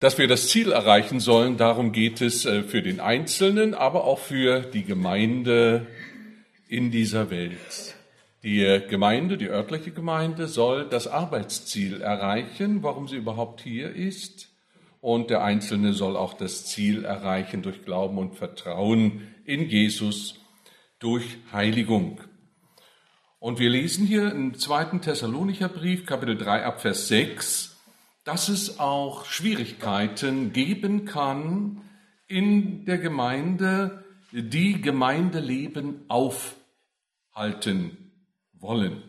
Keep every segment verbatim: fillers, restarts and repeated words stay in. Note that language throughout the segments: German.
Dass wir das Ziel erreichen sollen, darum geht es für den Einzelnen, aber auch für die Gemeinde in dieser Welt. Die Gemeinde, die örtliche Gemeinde, soll das Arbeitsziel erreichen, warum sie überhaupt hier ist. Und der Einzelne soll auch das Ziel erreichen durch Glauben und Vertrauen in Jesus, durch Heiligung. Und wir lesen hier im zweiten Thessalonicher Brief, Kapitel drei, ab Vers sechs, dass es auch Schwierigkeiten geben kann in der Gemeinde, die Gemeindeleben aufhalten wollen.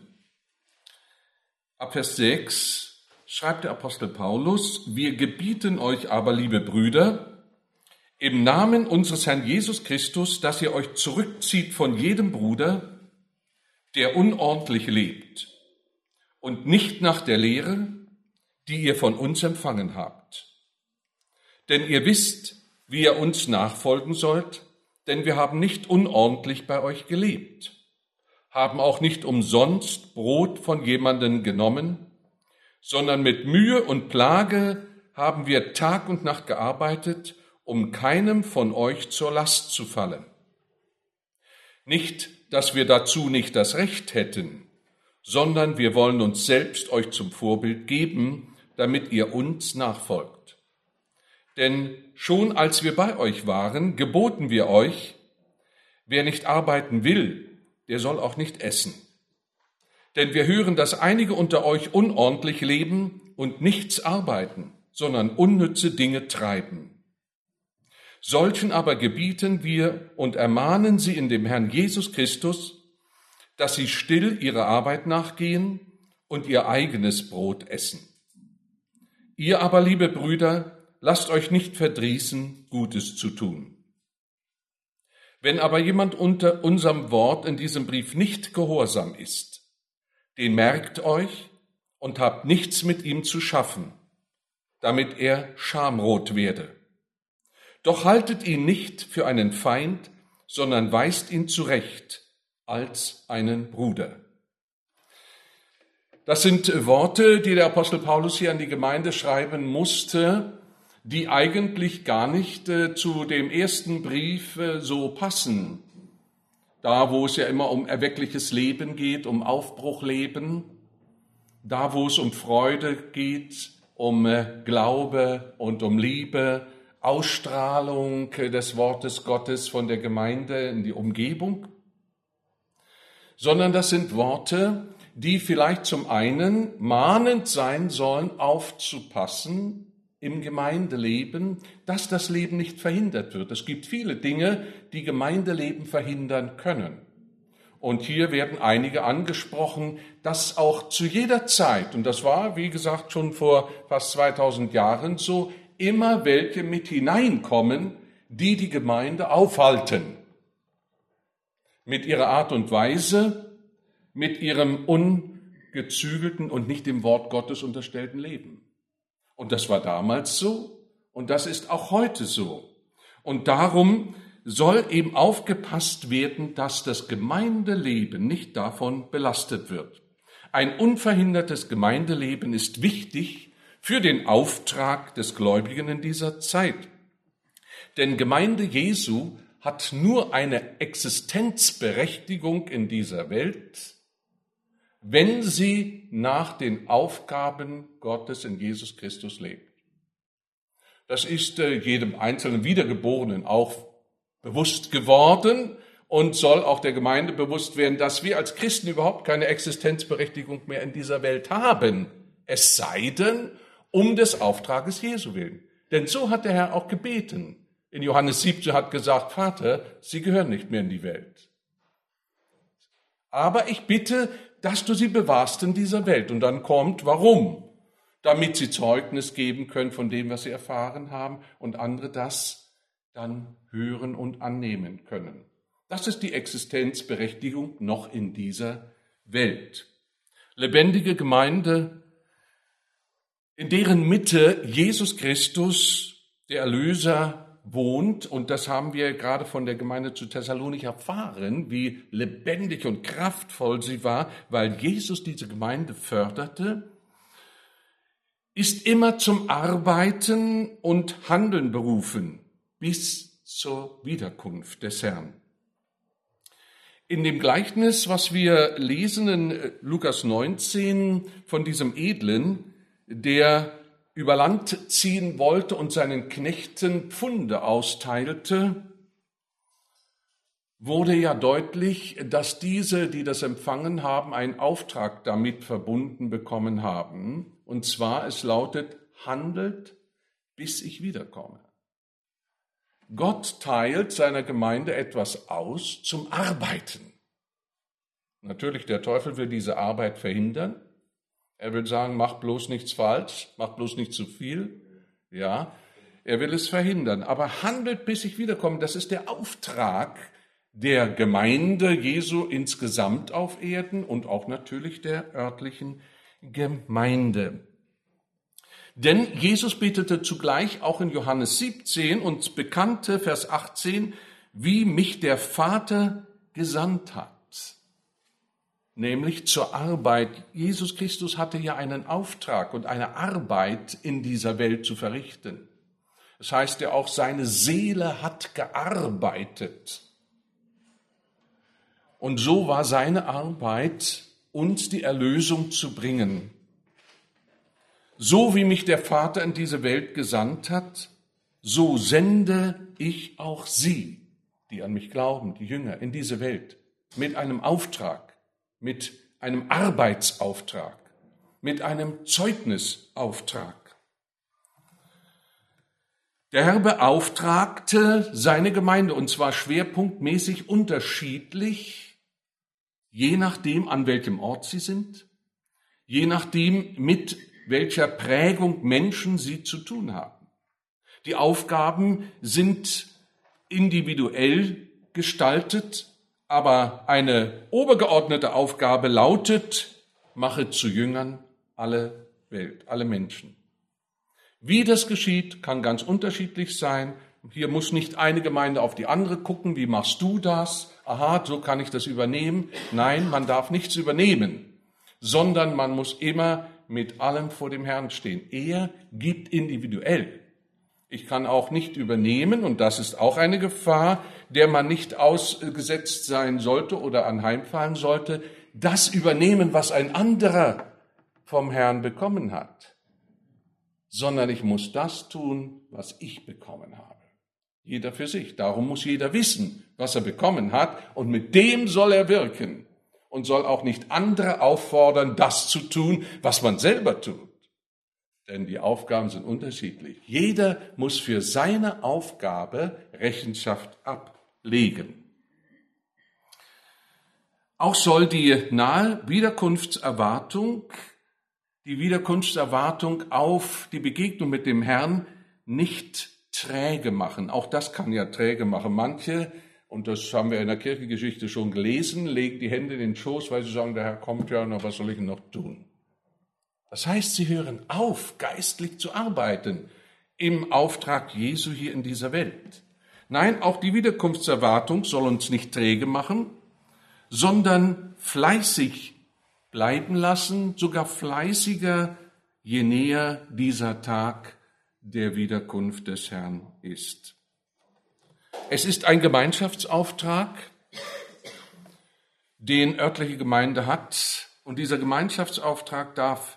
Ab Vers sechs schreibt der Apostel Paulus: Wir gebieten euch aber, liebe Brüder, im Namen unseres Herrn Jesus Christus, dass ihr euch zurückzieht von jedem Bruder, der unordentlich lebt und nicht nach der Lehre, die ihr von uns empfangen habt. Denn ihr wisst, wie ihr uns nachfolgen sollt, denn wir haben nicht unordentlich bei euch gelebt, haben auch nicht umsonst Brot von jemandem genommen, sondern mit Mühe und Plage haben wir Tag und Nacht gearbeitet, um keinem von euch zur Last zu fallen. Nicht, dass wir dazu nicht das Recht hätten, sondern wir wollen uns selbst euch zum Vorbild geben, damit ihr uns nachfolgt. Denn schon als wir bei euch waren, geboten wir euch, wer nicht arbeiten will, der soll auch nicht essen. Denn wir hören, dass einige unter euch unordentlich leben und nichts arbeiten, sondern unnütze Dinge treiben. Solchen aber gebieten wir und ermahnen sie in dem Herrn Jesus Christus, dass sie still ihrer Arbeit nachgehen und ihr eigenes Brot essen. Ihr aber, liebe Brüder, lasst euch nicht verdrießen, Gutes zu tun. Wenn aber jemand unter unserem Wort in diesem Brief nicht gehorsam ist, den merkt euch und habt nichts mit ihm zu schaffen, damit er schamrot werde. Doch haltet ihn nicht für einen Feind, sondern weist ihn zurecht als einen Bruder. Das sind Worte, die der Apostel Paulus hier an die Gemeinde schreiben musste, die eigentlich gar nicht äh, zu dem ersten Brief äh, so passen. Da, wo es ja immer um erweckliches Leben geht, um Aufbruchleben, da, wo es um Freude geht, um äh, Glaube und um Liebe, Ausstrahlung äh, des Wortes Gottes von der Gemeinde in die Umgebung, sondern das sind Worte, die vielleicht zum einen mahnend sein sollen, aufzupassen im Gemeindeleben, dass das Leben nicht verhindert wird. Es gibt viele Dinge, die Gemeindeleben verhindern können. Und hier werden einige angesprochen, dass auch zu jeder Zeit, und das war, wie gesagt, schon vor fast zweitausend Jahren so, immer welche mit hineinkommen, die die Gemeinde aufhalten. Mit ihrer Art und Weise, mit ihrem ungezügelten und nicht dem Wort Gottes unterstellten Leben. Und das war damals so und das ist auch heute so. Und darum soll eben aufgepasst werden, dass das Gemeindeleben nicht davon belastet wird. Ein unverhindertes Gemeindeleben ist wichtig für den Auftrag des Gläubigen in dieser Zeit. Denn Gemeinde Jesu hat nur eine Existenzberechtigung in dieser Welt, wenn sie nach den Aufgaben Gottes in Jesus Christus lebt. Das ist äh, jedem einzelnen Wiedergeborenen auch bewusst geworden und soll auch der Gemeinde bewusst werden, dass wir als Christen überhaupt keine Existenzberechtigung mehr in dieser Welt haben, es sei denn, um des Auftrages Jesu willen. Denn so hat der Herr auch gebeten. In Johannes siebzehn hat gesagt, Vater, sie gehören nicht mehr in die Welt. Aber ich bitte, dass du sie bewahrst in dieser Welt. Und dann kommt, warum? Damit sie Zeugnis geben können von dem, was sie erfahren haben und andere das dann hören und annehmen können. Das ist die Existenzberechtigung noch in dieser Welt. Lebendige Gemeinde, in deren Mitte Jesus Christus, der Erlöser, wohnt, und das haben wir gerade von der Gemeinde zu Thessalonik erfahren, wie lebendig und kraftvoll sie war, weil Jesus diese Gemeinde förderte. ist immer zum Arbeiten und Handeln berufen, bis zur Wiederkunft des Herrn. In dem Gleichnis, was wir lesen in Lukas neunzehn von diesem Edlen, der über Land ziehen wollte und seinen Knechten Pfunde austeilte, wurde ja deutlich, dass diese, die das empfangen haben, einen Auftrag damit verbunden bekommen haben. Und zwar, es lautet, handelt, bis ich wiederkomme. Gott teilt seiner Gemeinde etwas aus zum Arbeiten. Natürlich, der Teufel will diese Arbeit verhindern. Er will sagen, mach bloß nichts falsch, mach bloß nicht zu viel. Ja, er will es verhindern. Aber handelt, bis ich wiederkomme, das ist der Auftrag der Gemeinde Jesu insgesamt auf Erden und auch natürlich der örtlichen Gemeinde. Denn Jesus betete zugleich auch in Johannes siebzehn und bekannte, Vers achtzehn, wie mich der Vater gesandt hat. Nämlich zur Arbeit. Jesus Christus hatte ja einen Auftrag und eine Arbeit in dieser Welt zu verrichten. Das heißt ja auch, seine Seele hat gearbeitet. Und so war seine Arbeit, uns die Erlösung zu bringen. So wie mich der Vater in diese Welt gesandt hat, so sende ich auch sie, die an mich glauben, die Jünger, in diese Welt, mit einem Auftrag, mit einem Arbeitsauftrag, mit einem Zeugnisauftrag. Der Herr beauftragte seine Gemeinde, und zwar schwerpunktmäßig unterschiedlich, je nachdem, an welchem Ort sie sind, je nachdem, mit welcher Prägung Menschen sie zu tun haben. Die Aufgaben sind individuell gestaltet, aber eine obergeordnete Aufgabe lautet, mache zu Jüngern alle Welt, alle Menschen. Wie das geschieht, kann ganz unterschiedlich sein. Hier muss nicht eine Gemeinde auf die andere gucken, wie machst du das? Aha, so kann ich das übernehmen. Nein, man darf nichts übernehmen, sondern man muss immer mit allem vor dem Herrn stehen. Er gibt individuell. Ich kann auch nicht übernehmen, und das ist auch eine Gefahr, der man nicht ausgesetzt sein sollte oder anheimfallen sollte, das übernehmen, was ein anderer vom Herrn bekommen hat, sondern ich muss das tun, was ich bekommen habe. Jeder für sich. Darum muss jeder wissen, was er bekommen hat, und mit dem soll er wirken und soll auch nicht andere auffordern, das zu tun, was man selber tut. Denn die Aufgaben sind unterschiedlich. Jeder muss für seine Aufgabe Rechenschaft ablegen. Auch soll die nahe Wiederkunftserwartung, die Wiederkunftserwartung auf die Begegnung mit dem Herrn nicht träge machen. Auch das kann ja träge machen. Manche, und das haben wir in der Kirchengeschichte schon gelesen, legen die Hände in den Schoß, weil sie sagen, der Herr kommt ja, na, was soll ich noch tun? Das heißt, sie hören auf, geistlich zu arbeiten im Auftrag Jesu hier in dieser Welt. Nein, auch die Wiederkunftserwartung soll uns nicht träge machen, sondern fleißig bleiben lassen, sogar fleißiger, je näher dieser Tag der Wiederkunft des Herrn ist. Es ist ein Gemeinschaftsauftrag, den örtliche Gemeinde hat, und dieser Gemeinschaftsauftrag darf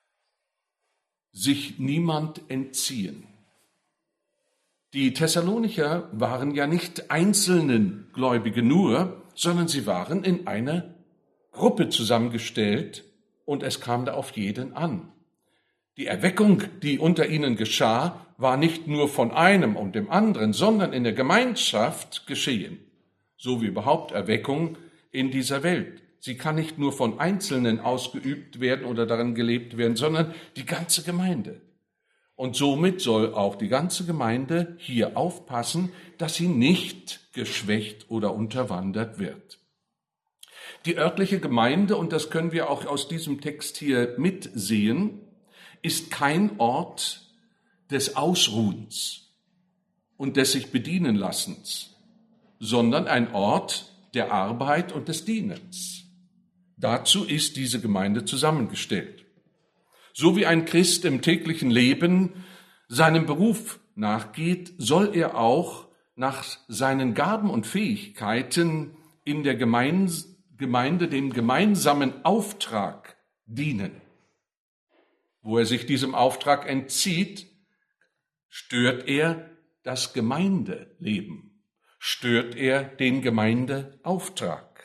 sich niemand entziehen. Die Thessalonicher waren ja nicht einzelnen Gläubige nur, sondern sie waren in eine Gruppe zusammengestellt, und es kam da auf jeden an. Die Erweckung, die unter ihnen geschah, war nicht nur von einem und dem anderen, sondern in der Gemeinschaft geschehen, so wie überhaupt Erweckung in dieser Welt. Sie kann nicht nur von Einzelnen ausgeübt werden oder darin gelebt werden, sondern die ganze Gemeinde. Und somit soll auch die ganze Gemeinde hier aufpassen, dass sie nicht geschwächt oder unterwandert wird. Die örtliche Gemeinde, und das können wir auch aus diesem Text hier mitsehen, ist kein Ort des Ausruhens und des sich bedienen Lassens, sondern ein Ort der Arbeit und des Dienens. Dazu ist diese Gemeinde zusammengestellt. So wie ein Christ im täglichen Leben seinem Beruf nachgeht, soll er auch nach seinen Gaben und Fähigkeiten in der Gemeinde dem gemeinsamen Auftrag dienen. Wo er sich diesem Auftrag entzieht, stört er das Gemeindeleben, stört er den Gemeindeauftrag.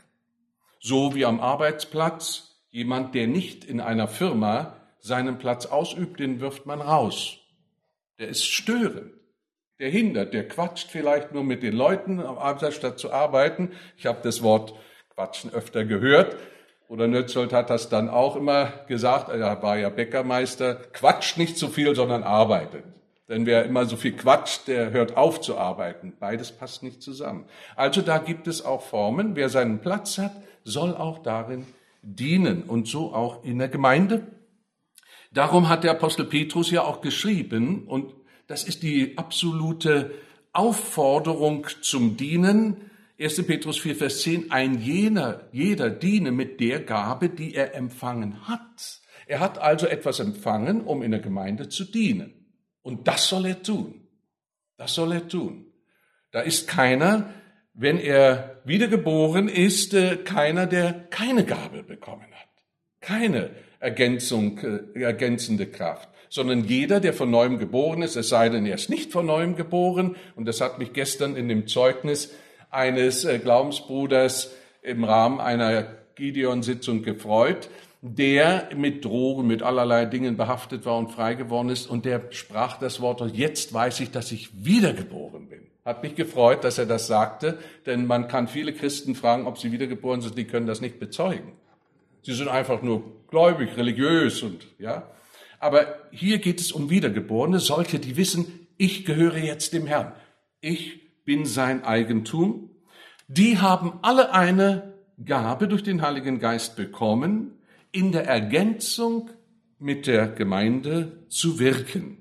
So wie am Arbeitsplatz jemand, der nicht in einer Firma seinen Platz ausübt, den wirft man raus. Der ist störend, der hindert, der quatscht vielleicht nur mit den Leuten am Arbeitsplatz, statt zu arbeiten. Ich habe das Wort Quatschen öfter gehört. Oder Nötzold hat das dann auch immer gesagt, er war ja Bäckermeister, quatscht nicht so viel, sondern arbeitet. Denn wer immer so viel quatscht, der hört auf zu arbeiten. Beides passt nicht zusammen. Also da gibt es auch Formen. Wer seinen Platz hat, soll auch darin dienen und so auch in der Gemeinde. Darum hat der Apostel Petrus ja auch geschrieben, und das ist die absolute Aufforderung zum Dienen. erster Petrus vier, Vers zehn, ein jener, jeder diene mit der Gabe, die er empfangen hat. Er hat also etwas empfangen, um in der Gemeinde zu dienen. Und das soll er tun. Das soll er tun. Da ist keiner, wenn er wiedergeboren ist, keiner, der keine Gabe bekommen hat. Keine Ergänzung, ergänzende Kraft. Sondern jeder, der von Neuem geboren ist, es sei denn, er ist nicht von Neuem geboren. Und das hat mich gestern in dem Zeugnis eines Glaubensbruders im Rahmen einer Gideon-Sitzung gefreut, der mit Drogen, mit allerlei Dingen behaftet war und frei geworden ist. Und der sprach das Wort, jetzt weiß ich, dass ich wiedergeboren bin. Hat mich gefreut, dass er das sagte, denn man kann viele Christen fragen, ob sie wiedergeboren sind, die können das nicht bezeugen. Sie sind einfach nur gläubig, religiös und ja. Aber hier geht es um Wiedergeborene, solche, die wissen, ich gehöre jetzt dem Herrn. Ich bin sein Eigentum. Die haben alle eine Gabe durch den Heiligen Geist bekommen, in der Ergänzung mit der Gemeinde zu wirken.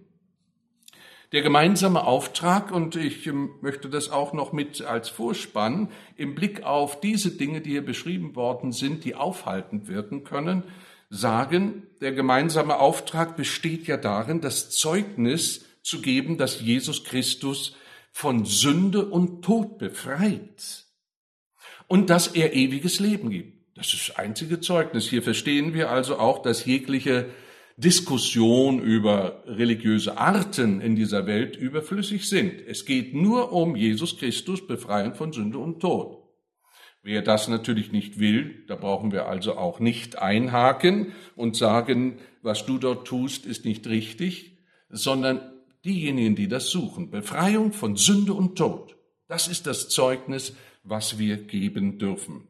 Der gemeinsame Auftrag, und ich möchte das auch noch mit als Vorspann, im Blick auf diese Dinge, die hier beschrieben worden sind, die aufhaltend wirken können, sagen, der gemeinsame Auftrag besteht ja darin, das Zeugnis zu geben, dass Jesus Christus von Sünde und Tod befreit und dass er ewiges Leben gibt. Das ist das einzige Zeugnis. Hier verstehen wir also auch, dass jegliche Diskussion über religiöse Arten in dieser Welt überflüssig sind. Es geht nur um Jesus Christus, befreien von Sünde und Tod. Wer das natürlich nicht will, da brauchen wir also auch nicht einhaken und sagen, was du dort tust, ist nicht richtig, sondern diejenigen, die das suchen, Befreiung von Sünde und Tod. Das ist das Zeugnis, was wir geben dürfen.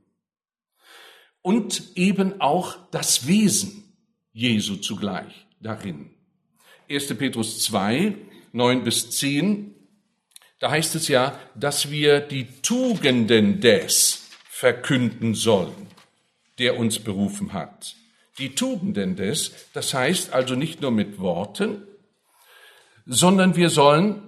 Und eben auch das Wesen Jesu zugleich darin. erster Petrus zwei, neun bis zehn, da heißt es ja, dass wir die Tugenden des verkünden sollen, der uns berufen hat. Die Tugenden des, das heißt also nicht nur mit Worten, sondern wir sollen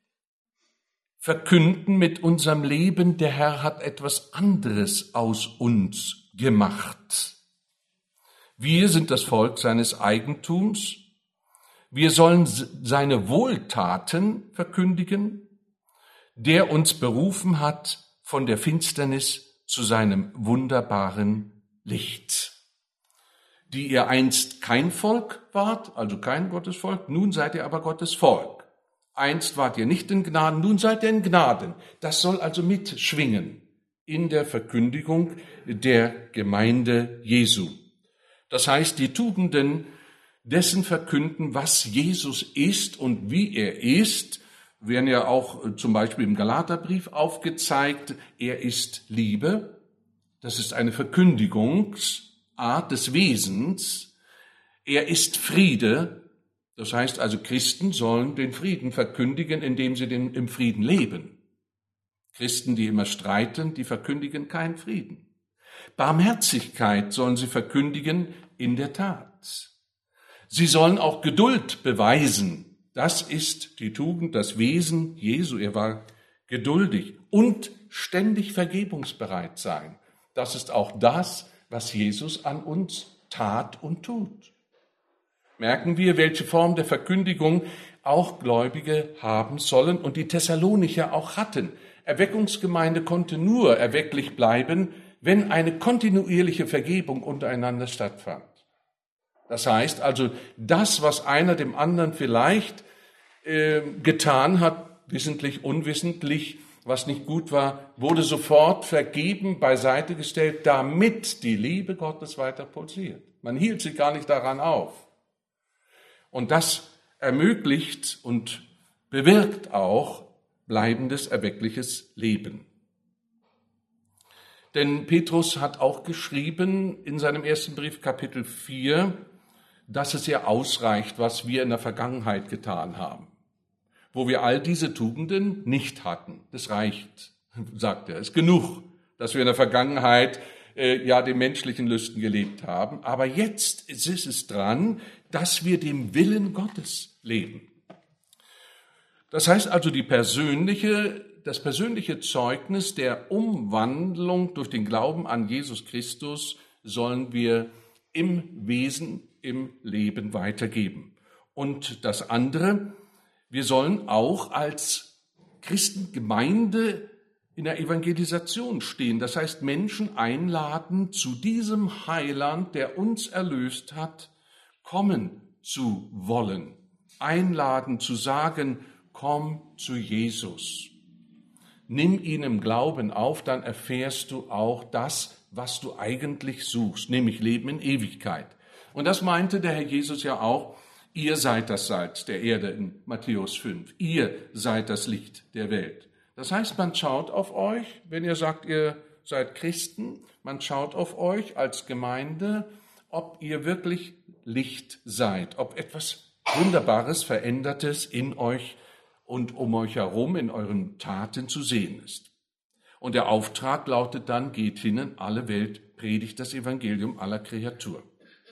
verkünden mit unserem Leben, der Herr hat etwas anderes aus uns gemacht. Wir sind das Volk seines Eigentums. Wir sollen seine Wohltaten verkündigen, der uns berufen hat von der Finsternis zu seinem wunderbaren Licht. Die ihr einst kein Volk wart, also kein Gottesvolk, nun seid ihr aber Gottes Volk. Einst wart ihr nicht in Gnaden, nun seid ihr in Gnaden. Das soll also mitschwingen in der Verkündigung der Gemeinde Jesu. Das heißt, die Tugenden dessen verkünden, was Jesus ist und wie er ist, werden ja auch zum Beispiel im Galaterbrief aufgezeigt. Er ist Liebe. Das ist eine Verkündigungsart des Wesens. Er ist Friede. Das heißt also, Christen sollen den Frieden verkündigen, indem sie den, im Frieden leben. Christen, die immer streiten, die verkündigen keinen Frieden. Barmherzigkeit sollen sie verkündigen in der Tat. Sie sollen auch Geduld beweisen. Das ist die Tugend, das Wesen Jesu. Er war geduldig und ständig vergebungsbereit sein. Das ist auch das, was Jesus an uns tat und tut. merken wir, welche Form der Verkündigung auch Gläubige haben sollen und die Thessalonicher auch hatten. Erweckungsgemeinde konnte nur erwecklich bleiben, wenn eine kontinuierliche Vergebung untereinander stattfand. Das heißt also, das, was einer dem anderen vielleicht äh, getan hat, wissentlich, unwissentlich, was nicht gut war, wurde sofort vergeben, beiseite gestellt, damit die Liebe Gottes weiter pulsiert. Man hielt sich gar nicht daran auf. Und das ermöglicht und bewirkt auch bleibendes, erweckliches Leben. Denn Petrus hat auch geschrieben in seinem ersten Brief, Kapitel vier, dass es ja ausreicht, was wir in der Vergangenheit getan haben, wo wir all diese Tugenden nicht hatten. Das reicht, sagt er. Es ist genug, dass wir in der Vergangenheit äh, ja den menschlichen Lüsten gelebt haben. Aber jetzt ist es dran, dass wir dem Willen Gottes leben. Das heißt also, die persönliche, das persönliche Zeugnis der Umwandlung durch den Glauben an Jesus Christus sollen wir im Wesen, im Leben weitergeben. Und das andere, wir sollen auch als Christengemeinde in der Evangelisation stehen. Das heißt, Menschen einladen, zu diesem Heiland, der uns erlöst hat, kommen zu wollen. Einladen, zu sagen, komm zu Jesus. Nimm ihn im Glauben auf, dann erfährst du auch das, was du eigentlich suchst, nämlich Leben in Ewigkeit. Und das meinte der Herr Jesus ja auch, ihr seid das Salz der Erde in Matthäus fünf. Ihr seid das Licht der Welt. Das heißt, man schaut auf euch, wenn ihr sagt, ihr seid Christen, man schaut auf euch als Gemeinde, ob ihr wirklich Licht seid, ob etwas Wunderbares, Verändertes in euch und um euch herum in euren Taten zu sehen ist. Und der Auftrag lautet dann, geht hin in alle Welt, predigt das Evangelium aller Kreatur.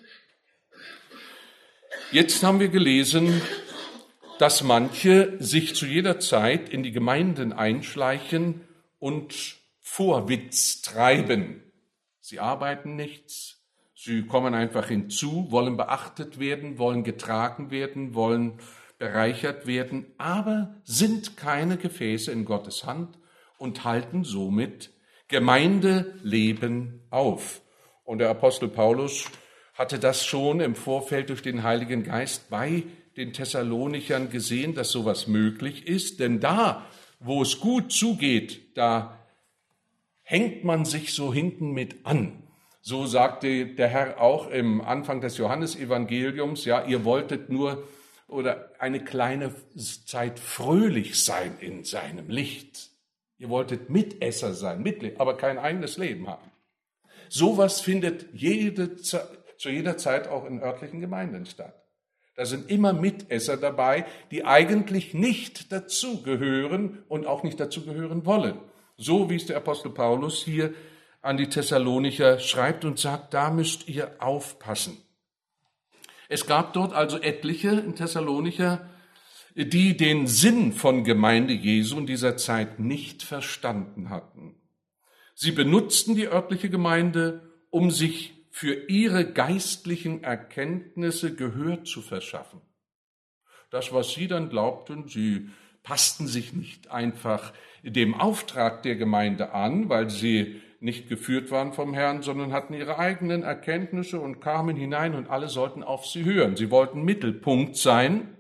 Jetzt haben wir gelesen, dass manche sich zu jeder Zeit in die Gemeinden einschleichen und Vorwitz treiben. Sie arbeiten nichts, sie kommen einfach hinzu, wollen beachtet werden, wollen getragen werden, wollen bereichert werden, aber sind keine Gefäße in Gottes Hand und halten somit Gemeindeleben auf. Und der Apostel Paulus hatte das schon im Vorfeld durch den Heiligen Geist bei den Thessalonichern gesehen, dass sowas möglich ist. Denn da, wo es gut zugeht, da hängt man sich so hinten mit an. So sagte der Herr auch im Anfang des Johannesevangeliums, ja, ihr wolltet nur oder eine kleine Zeit fröhlich sein in seinem Licht. Ihr wolltet Mitesser sein, Mitleben, aber kein eigenes Leben haben. Sowas findet jede, zu jeder Zeit auch in örtlichen Gemeinden statt. Da sind immer Mitesser dabei, die eigentlich nicht dazugehören und auch nicht dazugehören wollen. So wie es der Apostel Paulus hier an die Thessalonicher schreibt und sagt, da müsst ihr aufpassen. Es gab dort also etliche in Thessalonicher, die den Sinn von Gemeinde Jesu in dieser Zeit nicht verstanden hatten. Sie benutzten die örtliche Gemeinde, um sich für ihre geistlichen Erkenntnisse Gehör zu verschaffen. Das, was sie dann glaubten, sie passten sich nicht einfach dem Auftrag der Gemeinde an, weil sie nicht geführt waren vom Herrn, sondern hatten ihre eigenen Erkenntnisse und kamen hinein und alle sollten auf sie hören. Sie wollten Mittelpunkt sein,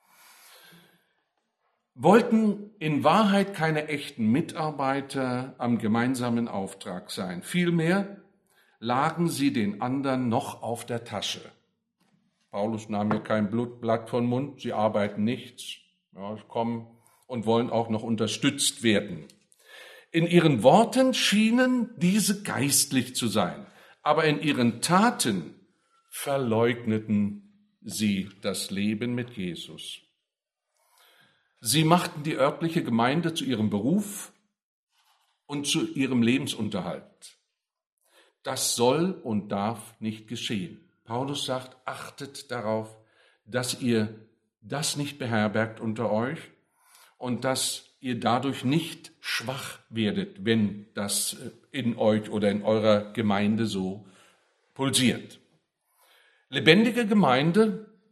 wollten in Wahrheit keine echten Mitarbeiter am gemeinsamen Auftrag sein. Vielmehr lagen sie den anderen noch auf der Tasche. Paulus nahm mir kein Blatt vom Mund, sie arbeiten nichts, ja, kommen und wollen auch noch unterstützt werden. In ihren Worten schienen diese geistlich zu sein, aber in ihren Taten verleugneten sie das Leben mit Jesus. Sie machten die örtliche Gemeinde zu ihrem Beruf und zu ihrem Lebensunterhalt. Das soll und darf nicht geschehen. Paulus sagt, achtet darauf, dass ihr das nicht beherbergt unter euch und dass ihr dadurch nicht schwach werdet, wenn das in euch oder in eurer Gemeinde so pulsiert. Lebendige Gemeinde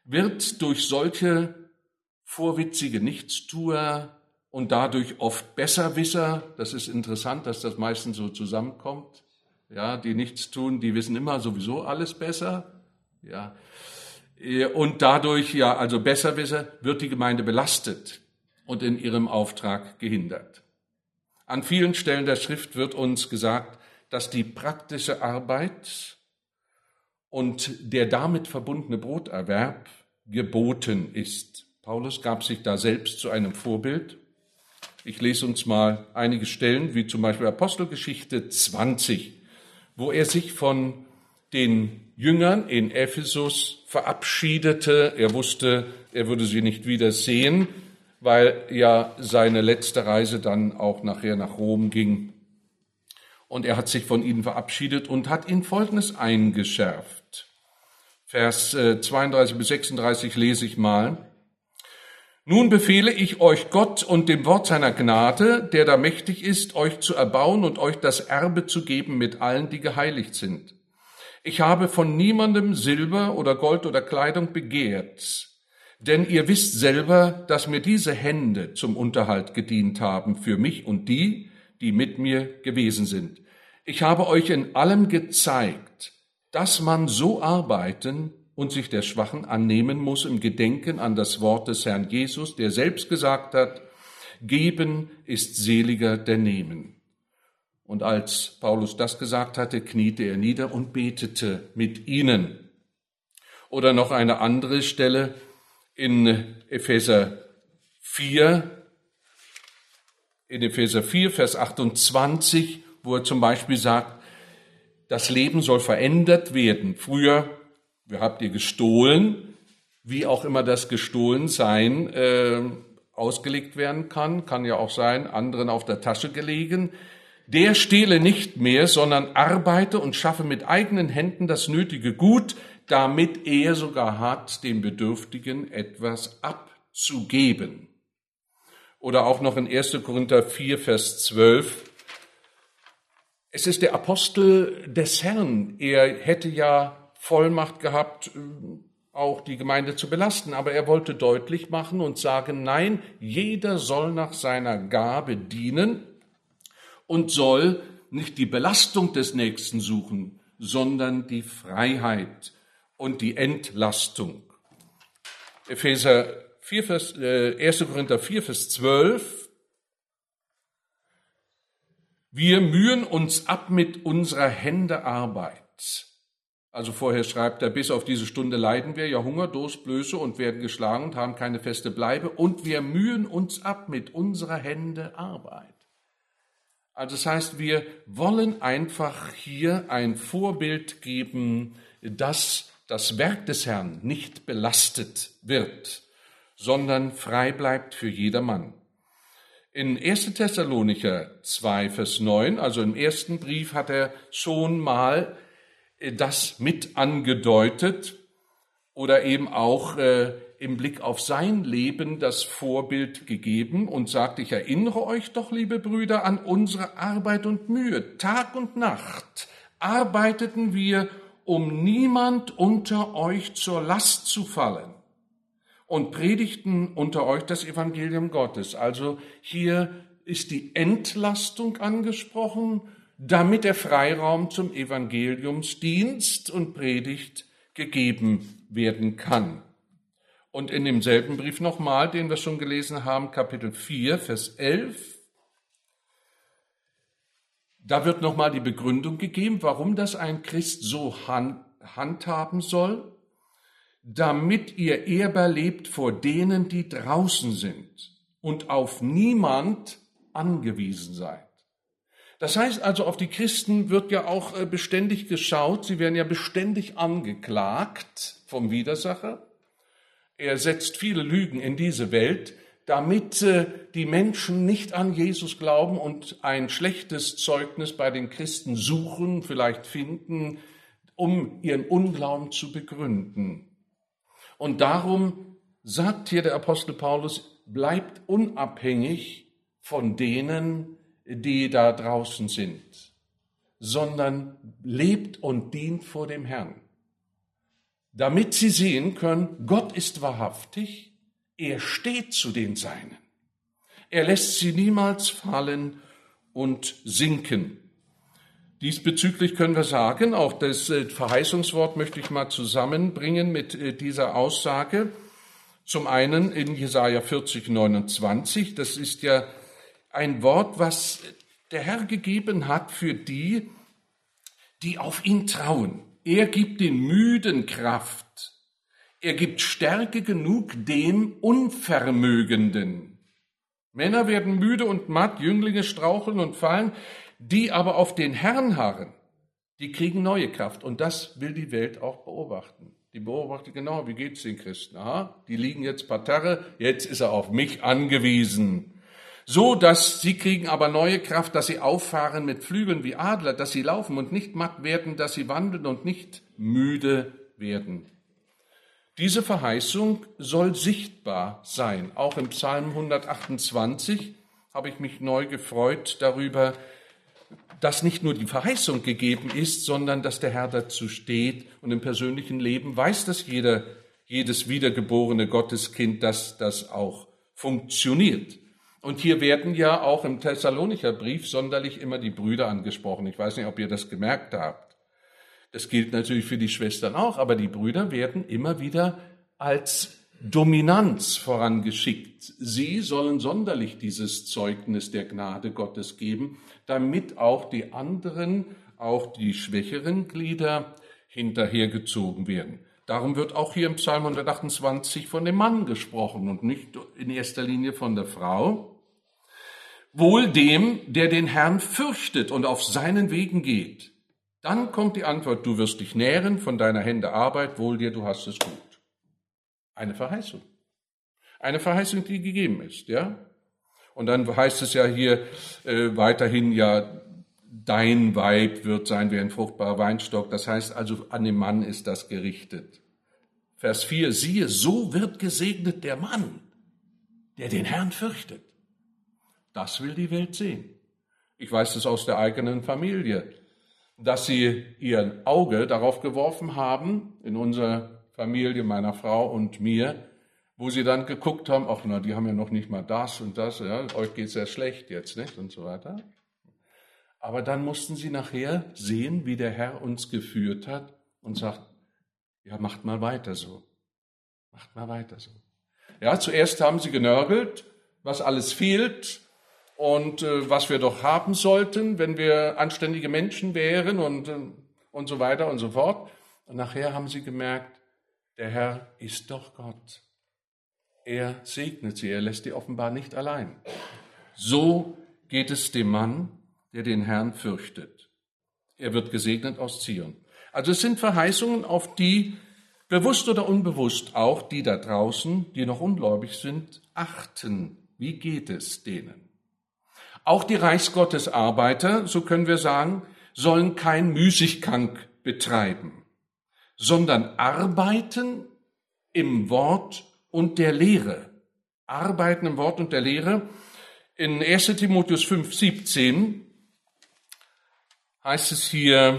wird durch solche vorwitzige Nichtstuer und dadurch oft Besserwisser, das ist interessant, dass das meistens so zusammenkommt, ja, die nichts tun, die wissen immer sowieso alles besser, ja, und dadurch, ja, also Besserwisser, wird die Gemeinde belastet und in ihrem Auftrag gehindert. An vielen Stellen der Schrift wird uns gesagt, dass die praktische Arbeit und der damit verbundene Broterwerb geboten ist. Paulus gab sich da selbst zu einem Vorbild. Ich lese uns mal einige Stellen, wie zum Beispiel Apostelgeschichte zwanzig, wo er sich von den Jüngern in Ephesus verabschiedete. Er wusste, er würde sie nicht wiedersehen, weil ja seine letzte Reise dann auch nachher nach Rom ging. Und er hat sich von ihnen verabschiedet und hat ihnen Folgendes eingeschärft. Vers zweiunddreißig bis sechsunddreißig lese ich mal. Nun befehle ich euch Gott und dem Wort seiner Gnade, der da mächtig ist, euch zu erbauen und euch das Erbe zu geben mit allen, die geheiligt sind. Ich habe von niemandem Silber oder Gold oder Kleidung begehrt, denn ihr wisst selber, dass mir diese Hände zum Unterhalt gedient haben für mich und die, die mit mir gewesen sind. Ich habe euch in allem gezeigt, dass man so arbeiten und sich der Schwachen annehmen muss im Gedenken an das Wort des Herrn Jesus, der selbst gesagt hat, geben ist seliger denn nehmen. Und als Paulus das gesagt hatte, kniete er nieder und betete mit ihnen. Oder noch eine andere Stelle in Epheser vier, in Epheser vier, Vers achtundzwanzig, wo er zum Beispiel sagt, das Leben soll verändert werden. Früher, wir habt ihr gestohlen, wie auch immer das Gestohlensein äh, ausgelegt werden kann, kann ja auch sein, anderen auf der Tasche gelegen. Der stehle nicht mehr, sondern arbeite und schaffe mit eigenen Händen das nötige Gut, damit er sogar hat, dem Bedürftigen etwas abzugeben. Oder auch noch in erster Korinther vier, Vers zwölf. Es ist der Apostel des Herrn. Er hätte ja Vollmacht gehabt, auch die Gemeinde zu belasten, aber er wollte deutlich machen und sagen, nein, jeder soll nach seiner Gabe dienen und soll nicht die Belastung des Nächsten suchen, sondern die Freiheit und die Entlastung. Epheser vier, Vers, äh, erster Korinther vier, Vers zwölf. Wir mühen uns ab mit unserer Hände Arbeit. Also vorher schreibt er, bis auf diese Stunde leiden wir ja Hunger, Durst, Blöße und werden geschlagen und haben keine feste Bleibe. Und wir mühen uns ab mit unserer Hände Arbeit. Also das heißt, wir wollen einfach hier ein Vorbild geben, dass das Werk des Herrn nicht belastet wird, sondern frei bleibt für jedermann. In erster Thessalonicher zwei, Vers neun, also im ersten Brief, hat er schon mal das mit angedeutet oder eben auch äh, im Blick auf sein Leben das Vorbild gegeben und sagt, ich erinnere euch doch, liebe Brüder, an unsere Arbeit und Mühe. Tag und Nacht arbeiteten wir, um niemand unter euch zur Last zu fallen und predigten unter euch das Evangelium Gottes. Also hier ist die Entlastung angesprochen, damit der Freiraum zum Evangeliumsdienst und Predigt gegeben werden kann. Und in demselben Brief nochmal, den wir schon gelesen haben, Kapitel vier, Vers elf, da wird nochmal die Begründung gegeben, warum das ein Christ so handhaben soll, damit ihr ehrbar lebt vor denen, die draußen sind und auf niemand angewiesen seid. Das heißt also, auf die Christen wird ja auch beständig geschaut, sie werden ja beständig angeklagt vom Widersacher. Er setzt viele Lügen in diese Welt, damit die Menschen nicht an Jesus glauben und ein schlechtes Zeugnis bei den Christen suchen, vielleicht finden, um ihren Unglauben zu begründen. Und darum sagt hier der Apostel Paulus, bleibt unabhängig von denen, die da draußen sind, sondern lebt und dient vor dem Herrn. damit sie sehen können, Gott ist wahrhaftig, er steht zu den Seinen. Er lässt sie niemals fallen und sinken. Diesbezüglich können wir sagen, auch das Verheißungswort möchte ich mal zusammenbringen mit dieser Aussage. Zum einen in Jesaja vierzig, neunundzwanzig, das ist ja ein Wort, was der Herr gegeben hat für die, die auf ihn trauen. Er gibt den Müden Kraft. Er gibt Stärke genug dem Unvermögenden. Männer werden müde und matt, Jünglinge straucheln und fallen, die aber auf den Herrn harren, die kriegen neue Kraft. Und das will die Welt auch beobachten. Die beobachtet genau, wie geht's den Christen? Aha, die liegen jetzt parterre, jetzt ist er auf mich angewiesen. So, dass sie kriegen aber neue Kraft, dass sie auffahren mit Flügeln wie Adler, dass sie laufen und nicht matt werden, dass sie wandeln und nicht müde werden. Diese Verheißung soll sichtbar sein. Auch im Psalm hundertachtundzwanzig habe ich mich neu gefreut darüber, dass nicht nur die Verheißung gegeben ist, sondern dass der Herr dazu steht und im persönlichen Leben weiß, dass jeder, jedes wiedergeborene Gotteskind, dass das auch funktioniert. Und hier werden ja auch im Thessalonicher Brief sonderlich immer die Brüder angesprochen. Ich weiß nicht, ob ihr das gemerkt habt. Das gilt natürlich für die Schwestern auch, aber die Brüder werden immer wieder als Dominanz vorangeschickt. Sie sollen sonderlich dieses Zeugnis der Gnade Gottes geben, damit auch die anderen, auch die schwächeren Glieder hinterhergezogen werden. Darum wird auch hier im Psalm hundertachtundzwanzig von dem Mann gesprochen und nicht in erster Linie von der Frau. Wohl dem, der den Herrn fürchtet und auf seinen Wegen geht. Dann kommt die Antwort, du wirst dich nähren von deiner Hände Arbeit, wohl dir, du hast es gut. Eine Verheißung. Eine Verheißung, die gegeben ist, ja. Und dann heißt es ja hier äh, weiterhin ja, dein Weib wird sein wie ein fruchtbarer Weinstock. Das heißt also, an den Mann ist das gerichtet. Vers vier, siehe, so wird gesegnet der Mann, der den Herrn fürchtet. Das will die Welt sehen. Ich weiß es aus der eigenen Familie, dass sie ihr Auge darauf geworfen haben, in unserer Familie, meiner Frau und mir, wo sie dann geguckt haben, ach na, die haben ja noch nicht mal das und das, ja, euch geht's ja schlecht jetzt, nicht, und so weiter. Aber dann mussten sie nachher sehen, wie der Herr uns geführt hat und sagt, ja, macht mal weiter so, macht mal weiter so. Ja, zuerst haben sie genörgelt, was alles fehlt und äh, was wir doch haben sollten, wenn wir anständige Menschen wären und, äh, und so weiter und so fort. Und nachher haben sie gemerkt, der Herr ist doch Gott. Er segnet sie, er lässt sie offenbar nicht allein. So geht es dem Mann, der den Herrn fürchtet. Er wird gesegnet aus Zion. Also es sind Verheißungen, auf die bewusst oder unbewusst auch die da draußen, die noch ungläubig sind, achten. Wie geht es denen? Auch die Reichsgottesarbeiter, so können wir sagen, sollen kein Müßiggang betreiben, sondern arbeiten im Wort und der Lehre. Arbeiten im Wort und der Lehre. In erster Timotheus fünf, siebzehn heißt es hier,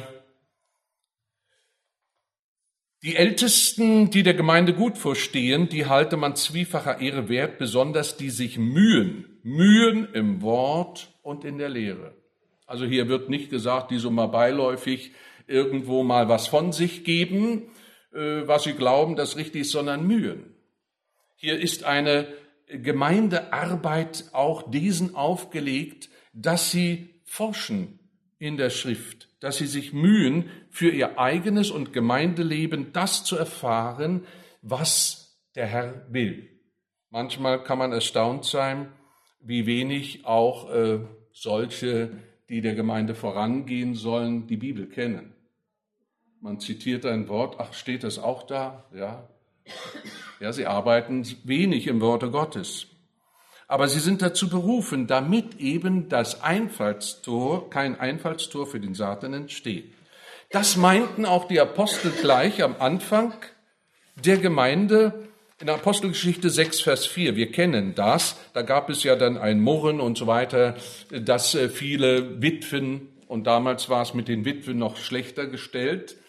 die Ältesten, die der Gemeinde gut vorstehen, die halte man zwiefacher Ehre wert, besonders die sich mühen, mühen im Wort und in der Lehre. Also hier wird nicht gesagt, die so mal beiläufig irgendwo mal was von sich geben, was sie glauben, das richtig ist, sondern mühen. Hier ist eine Gemeindearbeit auch diesen aufgelegt, dass sie forschen in der Schrift, dass sie sich mühen, für ihr eigenes und Gemeindeleben das zu erfahren, was der Herr will. Manchmal kann man erstaunt sein, wie wenig auch äh, solche, die der Gemeinde vorangehen sollen, die Bibel kennen. Man zitiert ein Wort, ach, steht das auch da? Ja. Ja, sie arbeiten wenig im Worte Gottes. Aber sie sind dazu berufen, damit eben das Einfallstor, kein Einfallstor für den Satan entsteht. Das meinten auch die Apostel gleich am Anfang der Gemeinde in der Apostelgeschichte sechs, Vers vier. Wir kennen das. Da gab es ja dann ein Murren und so weiter, dass viele Witwen, und damals war es mit den Witwen noch schlechter gestellt,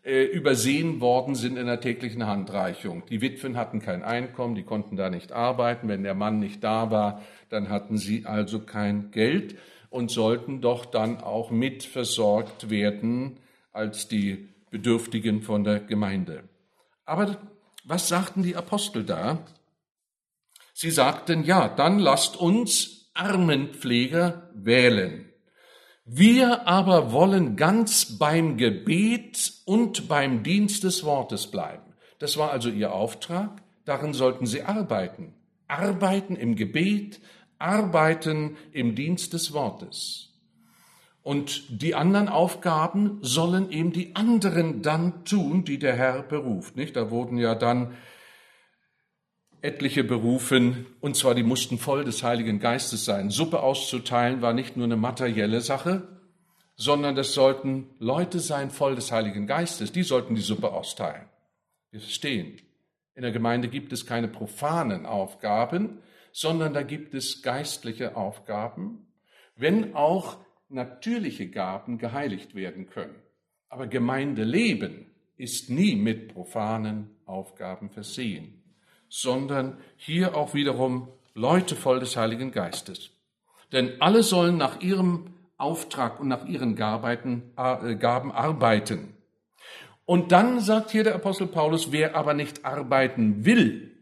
äh, übersehen worden sind in der täglichen Handreichung. Die Witwen hatten kein Einkommen, die konnten da nicht arbeiten. Wenn der Mann nicht da war, dann hatten sie also kein Geld und sollten doch dann auch mit versorgt werden als die Bedürftigen von der Gemeinde. Aber was sagten die Apostel da? Sie sagten, ja, dann lasst uns Armenpfleger wählen. Wir aber wollen ganz beim Gebet und beim Dienst des Wortes bleiben. Das war also ihr Auftrag, darin sollten sie arbeiten. Arbeiten im Gebet, arbeiten im Dienst des Wortes. Und die anderen Aufgaben sollen eben die anderen dann tun, die der Herr beruft. Nicht? Da wurden ja dann etliche berufen, und zwar die mussten voll des Heiligen Geistes sein. Suppe auszuteilen war nicht nur eine materielle Sache, sondern das sollten Leute sein voll des Heiligen Geistes. Die sollten die Suppe austeilen. Wir verstehen, in der Gemeinde gibt es keine profanen Aufgaben, sondern da gibt es geistliche Aufgaben, wenn auch natürliche Gaben geheiligt werden können. Aber Gemeindeleben ist nie mit profanen Aufgaben versehen, sondern hier auch wiederum Leute voll des Heiligen Geistes. Denn alle sollen nach ihrem Auftrag und nach ihren Gaben arbeiten. Und dann sagt hier der Apostel Paulus, wer aber nicht arbeiten will,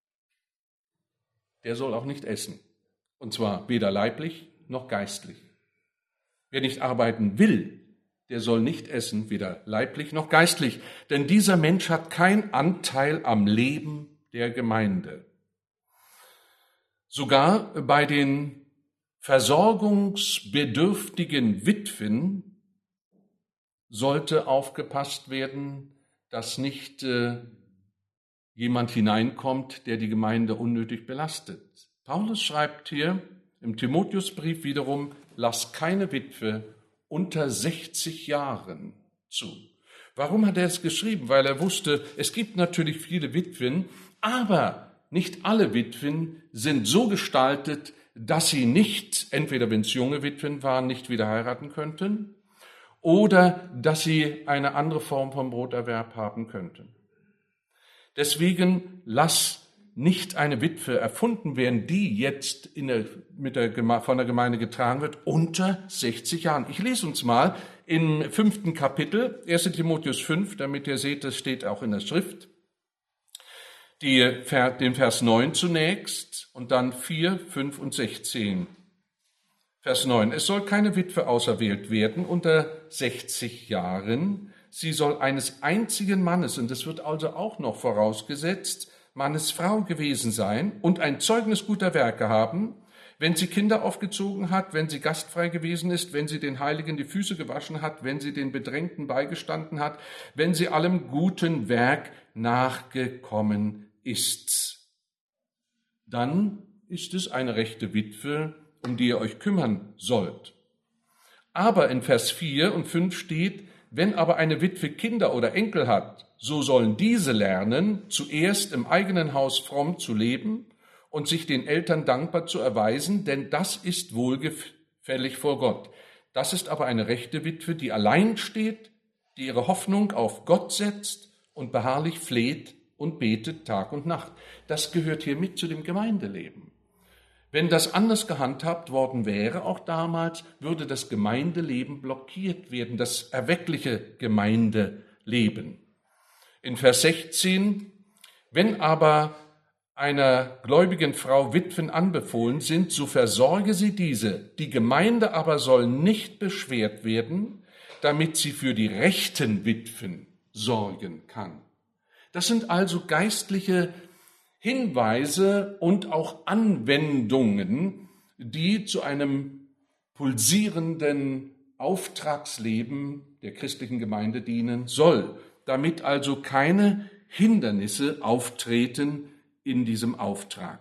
der soll auch nicht essen. Und zwar weder leiblich noch geistlich. Wer nicht arbeiten will, der soll nicht essen, weder leiblich noch geistlich. Denn dieser Mensch hat keinen Anteil am Leben der Gemeinde. Sogar bei den versorgungsbedürftigen Witwen sollte aufgepasst werden, dass nicht äh, jemand hineinkommt, der die Gemeinde unnötig belastet. Paulus schreibt hier im Timotheusbrief wiederum, lass keine Witwe unter sechzig Jahren zu. Warum hat er es geschrieben? Weil er wusste, es gibt natürlich viele Witwen, aber nicht alle Witwen sind so gestaltet, dass sie nicht, entweder wenn es junge Witwen waren, nicht wieder heiraten könnten oder dass sie eine andere Form von Broterwerb haben könnten. Deswegen lass nicht eine Witwe erfunden werden, die jetzt in der, mit der, von der Gemeinde getragen wird, unter sechzig Jahren. Ich lese uns mal im fünften Kapitel, erster Timotheus fünf, damit ihr seht, das steht auch in der Schrift, die, den Vers neun zunächst und dann vier, fünf und sechzehn. Vers neun. Es soll keine Witwe auserwählt werden unter sechzig Jahren. Sie soll eines einzigen Mannes, und das wird also auch noch vorausgesetzt, Mannesfrau gewesen sein und ein Zeugnis guter Werke haben, wenn sie Kinder aufgezogen hat, wenn sie gastfrei gewesen ist, wenn sie den Heiligen die Füße gewaschen hat, wenn sie den Bedrängten beigestanden hat, wenn sie allem guten Werk nachgekommen ist. Dann ist es eine rechte Witwe, um die ihr euch kümmern sollt. Aber in Vers vier und fünf steht, wenn aber eine Witwe Kinder oder Enkel hat, so sollen diese lernen, zuerst im eigenen Haus fromm zu leben und sich den Eltern dankbar zu erweisen, denn das ist wohlgefällig vor Gott. Das ist aber eine rechte Witwe, die allein steht, die ihre Hoffnung auf Gott setzt und beharrlich fleht und betet Tag und Nacht. Das gehört hier mit zu dem Gemeindeleben. Wenn das anders gehandhabt worden wäre, auch damals, würde das Gemeindeleben blockiert werden, das erweckliche Gemeindeleben. In Vers sechzehn, wenn aber einer gläubigen Frau Witwen anbefohlen sind, so versorge sie diese. Die Gemeinde aber soll nicht beschwert werden, damit sie für die rechten Witwen sorgen kann. Das sind also geistliche Hinweise und auch Anwendungen, die zu einem pulsierenden Auftragsleben der christlichen Gemeinde dienen soll, damit also keine Hindernisse auftreten in diesem Auftrag.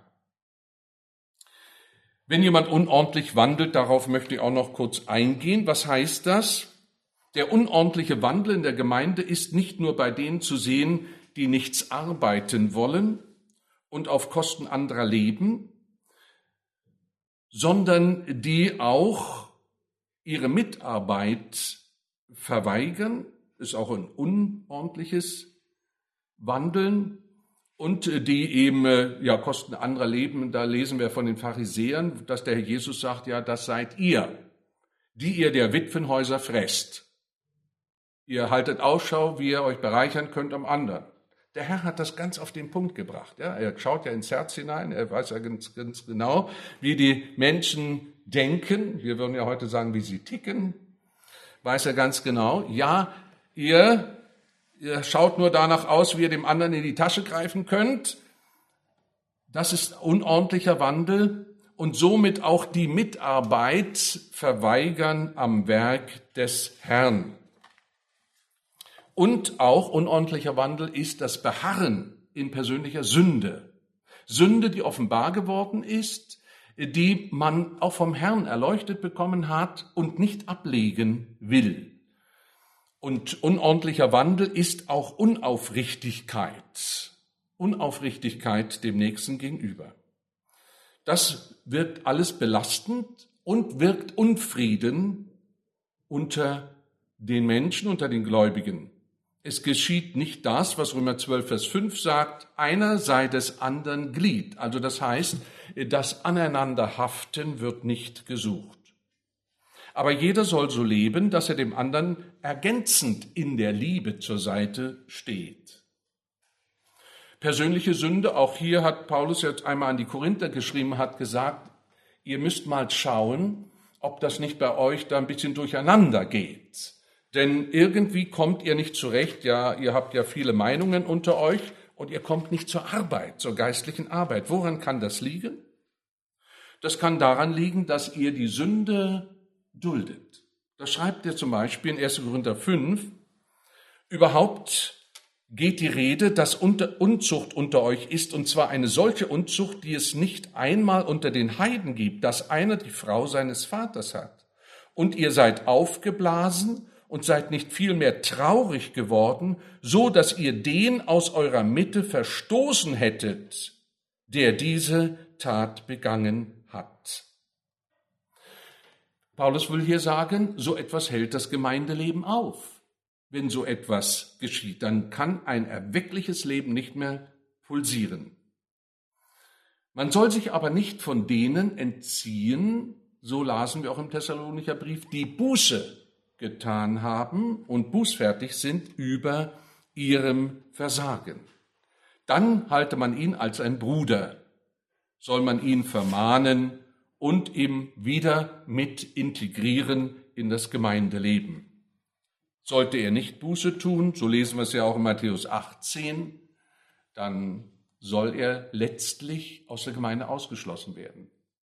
Wenn jemand unordentlich wandelt, darauf möchte ich auch noch kurz eingehen. Was heißt das? Der unordentliche Wandel in der Gemeinde ist nicht nur bei denen zu sehen, die nichts arbeiten wollen und auf Kosten anderer leben, sondern die auch ihre Mitarbeit verweigern ist auch ein unordentliches Wandeln. Und die eben ja, Kosten anderer leben, da lesen wir von den Pharisäern, dass der Herr Jesus sagt, ja, das seid ihr, die ihr der Witwenhäuser fresst. Ihr haltet Ausschau, wie ihr euch bereichern könnt am anderen. Der Herr hat das ganz auf den Punkt gebracht. Ja? Er schaut ja ins Herz hinein, er weiß ja ganz, ganz genau, wie die Menschen denken. Wir würden ja heute sagen, wie sie ticken. Weiß er ganz genau. Ja, ihr... Ihr schaut nur danach aus, wie ihr dem anderen in die Tasche greifen könnt. Das ist unordentlicher Wandel und somit auch die Mitarbeit verweigern am Werk des Herrn. Und auch unordentlicher Wandel ist das Beharren in persönlicher Sünde. Sünde, die offenbar geworden ist, die man auch vom Herrn erleuchtet bekommen hat und nicht ablegen will. Und unordentlicher Wandel ist auch Unaufrichtigkeit, Unaufrichtigkeit dem Nächsten gegenüber. Das wirkt alles belastend und wirkt Unfrieden unter den Menschen, unter den Gläubigen. Es geschieht nicht das, was Römer zwölf, Vers fünf sagt, einer sei des anderen Glied. Also das heißt, das Aneinanderhaften wird nicht gesucht. Aber jeder soll so leben, dass er dem anderen ergänzend in der Liebe zur Seite steht. Persönliche Sünde, auch hier hat Paulus jetzt einmal an die Korinther geschrieben, hat gesagt, ihr müsst mal schauen, ob das nicht bei euch da ein bisschen durcheinander geht. Denn irgendwie kommt ihr nicht zurecht, ja, ihr habt ja viele Meinungen unter euch und ihr kommt nicht zur Arbeit, zur geistlichen Arbeit. Woran kann das liegen? Das kann daran liegen, dass ihr die Sünde duldet. Da schreibt er zum Beispiel in erster Korinther fünf, überhaupt geht die Rede, dass Unzucht unter euch ist, und zwar eine solche Unzucht, die es nicht einmal unter den Heiden gibt, dass einer die Frau seines Vaters hat. Und ihr seid aufgeblasen und seid nicht vielmehr traurig geworden, so dass ihr den aus eurer Mitte verstoßen hättet, der diese Tat begangen hat. Paulus will hier sagen, so etwas hält das Gemeindeleben auf. Wenn so etwas geschieht, dann kann ein erweckliches Leben nicht mehr pulsieren. Man soll sich aber nicht von denen entziehen, so lasen wir auch im Thessalonicher Brief, die Buße getan haben und bußfertig sind über ihrem Versagen. Dann halte man ihn als ein Bruder, soll man ihn vermahnen und ihm wieder mit integrieren in das Gemeindeleben. Sollte er nicht Buße tun, so lesen wir es ja auch in Matthäus achtzehn, dann soll er letztlich aus der Gemeinde ausgeschlossen werden.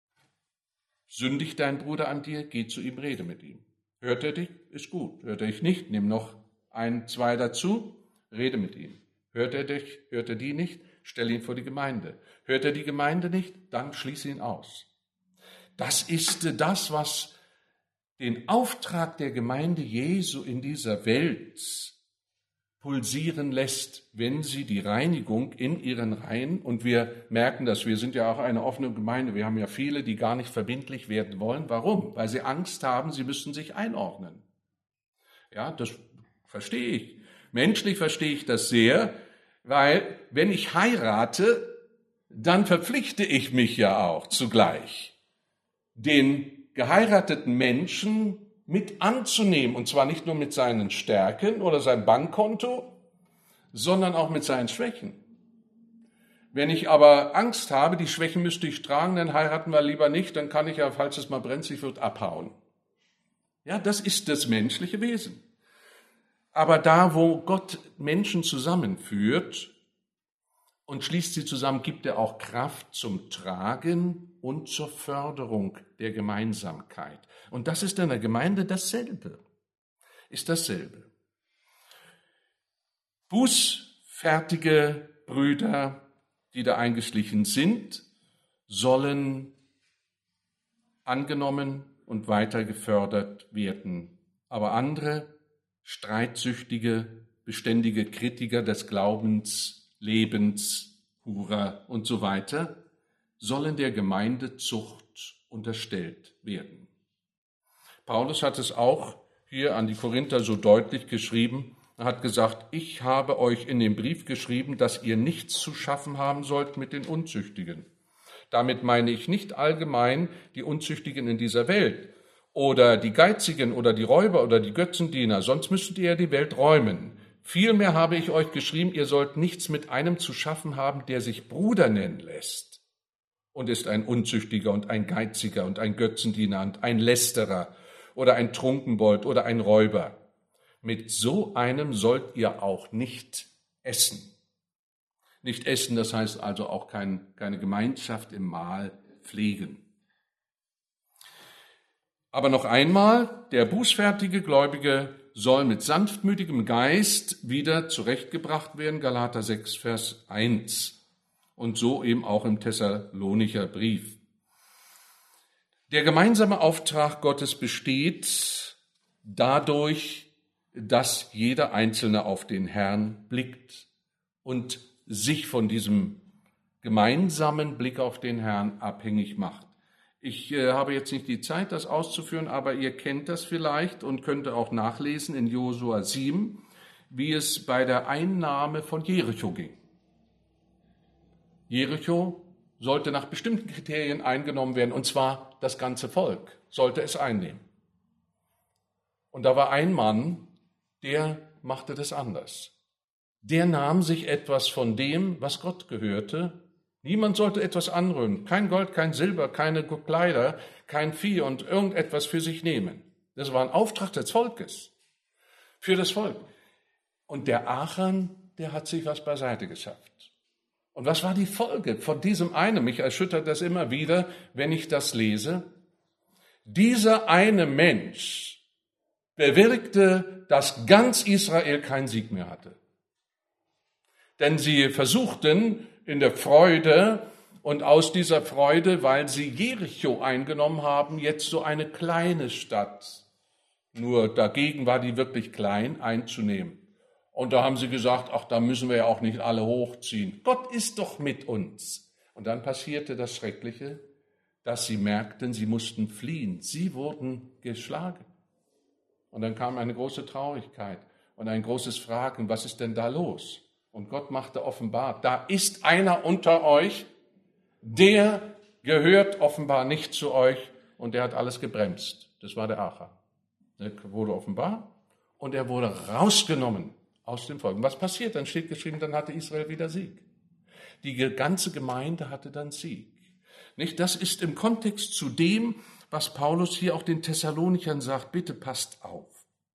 Sündigt dein Bruder an dir, geh zu ihm, rede mit ihm. Hört er dich, ist gut. Hört er dich nicht, nimm noch ein, zwei dazu, rede mit ihm. Hört er dich, hört er die nicht, stell ihn vor die Gemeinde. Hört er die Gemeinde nicht, dann schließe ihn aus. Das ist das, was den Auftrag der Gemeinde Jesu in dieser Welt pulsieren lässt, wenn sie die Reinigung in ihren Reihen, und wir merken das, wir sind ja auch eine offene Gemeinde, wir haben ja viele, die gar nicht verbindlich werden wollen. Warum? Weil sie Angst haben, sie müssten sich einordnen. Ja, das verstehe ich. Menschlich verstehe ich das sehr, weil wenn ich heirate, dann verpflichte ich mich ja auch zugleich, den geheirateten Menschen mit anzunehmen, und zwar nicht nur mit seinen Stärken oder seinem Bankkonto, sondern auch mit seinen Schwächen. Wenn ich aber Angst habe, die Schwächen müsste ich tragen, dann heiraten wir lieber nicht, dann kann ich ja, falls es mal brenzlig wird, abhauen. Ja, das ist das menschliche Wesen. Aber da, wo Gott Menschen zusammenführt und schließt sie zusammen, gibt er auch Kraft zum Tragen und zur Förderung der Gemeinsamkeit. Und das ist in der Gemeinde dasselbe, ist dasselbe. Bußfertige Brüder, die da eingeschlichen sind, sollen angenommen und weiter gefördert werden. Aber andere, streitsüchtige, beständige Kritiker des Glaubens, Lebens, Hurer und so weiter, sollen der Gemeindezucht unterstellt werden. Paulus hat es auch hier an die Korinther so deutlich geschrieben. Er hat gesagt, ich habe euch in dem Brief geschrieben, dass ihr nichts zu schaffen haben sollt mit den Unzüchtigen. Damit meine ich nicht allgemein die Unzüchtigen in dieser Welt oder die Geizigen oder die Räuber oder die Götzendiener, sonst müsstet ihr ja die Welt räumen. Vielmehr habe ich euch geschrieben, ihr sollt nichts mit einem zu schaffen haben, der sich Bruder nennen lässt und ist ein Unzüchtiger und ein Geiziger und ein Götzendiener und ein Lästerer oder ein Trunkenbold oder ein Räuber. Mit so einem sollt ihr auch nicht essen. Nicht essen, das heißt also auch kein, keine Gemeinschaft im Mahl pflegen. Aber noch einmal, der bußfertige Gläubige soll mit sanftmütigem Geist wieder zurechtgebracht werden, Galater sechs, Vers eins. Und so eben auch im Thessalonicher Brief. Der gemeinsame Auftrag Gottes besteht dadurch, dass jeder Einzelne auf den Herrn blickt und sich von diesem gemeinsamen Blick auf den Herrn abhängig macht. Ich äh, habe jetzt nicht die Zeit, das auszuführen, aber ihr kennt das vielleicht und könnt auch nachlesen in Josua sieben, wie es bei der Einnahme von Jericho ging. Jericho sollte nach bestimmten Kriterien eingenommen werden, und zwar das ganze Volk sollte es einnehmen. Und da war ein Mann, der machte das anders. Der nahm sich etwas von dem, was Gott gehörte. Niemand sollte etwas anrühren, kein Gold, kein Silber, keine Kleider, kein Vieh und irgendetwas für sich nehmen. Das war ein Auftrag des Volkes, für das Volk. Und der Achan, der hat sich was beiseite geschafft. Und was war die Folge von diesem einen? Mich erschüttert das immer wieder, wenn ich das lese. Dieser eine Mensch bewirkte, dass ganz Israel keinen Sieg mehr hatte. Denn sie versuchten in der Freude und aus dieser Freude, weil sie Jericho eingenommen haben, jetzt so eine kleine Stadt, nur dagegen war die wirklich klein, einzunehmen. Und da haben sie gesagt, ach, da müssen wir ja auch nicht alle hochziehen. Gott ist doch mit uns. Und dann passierte das Schreckliche, dass sie merkten, sie mussten fliehen. Sie wurden geschlagen. Und dann kam eine große Traurigkeit und ein großes Fragen, was ist denn da los? Und Gott machte offenbar, da ist einer unter euch, der gehört offenbar nicht zu euch und der hat alles gebremst. Das war der Achan. Er wurde offenbar und er wurde rausgenommen aus dem Volk. Und was passiert? Dann steht geschrieben, dann hatte Israel wieder Sieg. Die ganze Gemeinde hatte dann Sieg. Nicht? Das ist im Kontext zu dem, was Paulus hier auch den Thessalonichern sagt, bitte passt auf.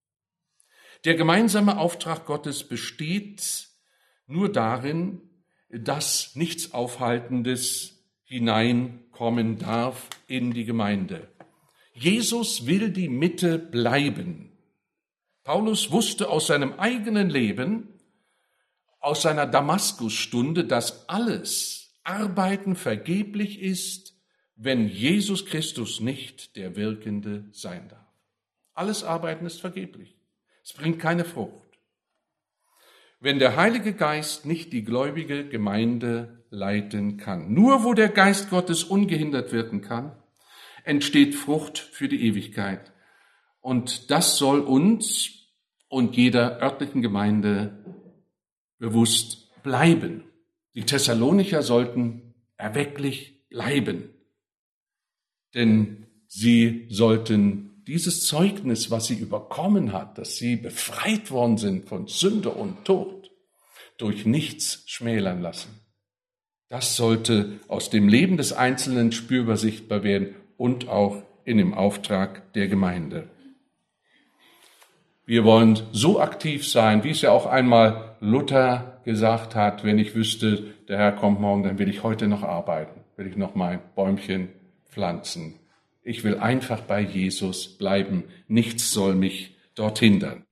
Der gemeinsame Auftrag Gottes besteht nur darin, dass nichts Aufhaltendes hineinkommen darf in die Gemeinde. Jesus will die Mitte bleiben. Paulus wusste aus seinem eigenen Leben, aus seiner Damaskusstunde, dass alles Arbeiten vergeblich ist, wenn Jesus Christus nicht der Wirkende sein darf. Alles Arbeiten ist vergeblich. Es bringt keine Frucht. Wenn der Heilige Geist nicht die gläubige Gemeinde leiten kann. Nur wo der Geist Gottes ungehindert wirken kann, entsteht Frucht für die Ewigkeit. Und das soll uns und jeder örtlichen Gemeinde bewusst bleiben. Die Thessalonicher sollten erwecklich bleiben, denn sie sollten dieses Zeugnis, was sie überkommen hat, dass sie befreit worden sind von Sünde und Tod, durch nichts schmälern lassen. Das sollte aus dem Leben des Einzelnen spürbar sichtbar werden und auch in dem Auftrag der Gemeinde. Wir wollen so aktiv sein, wie es ja auch einmal Luther gesagt hat, wenn ich wüsste, der Herr kommt morgen, dann will ich heute noch arbeiten, will ich noch mein Bäumchen pflanzen. Ich will einfach bei Jesus bleiben, nichts soll mich dort hindern.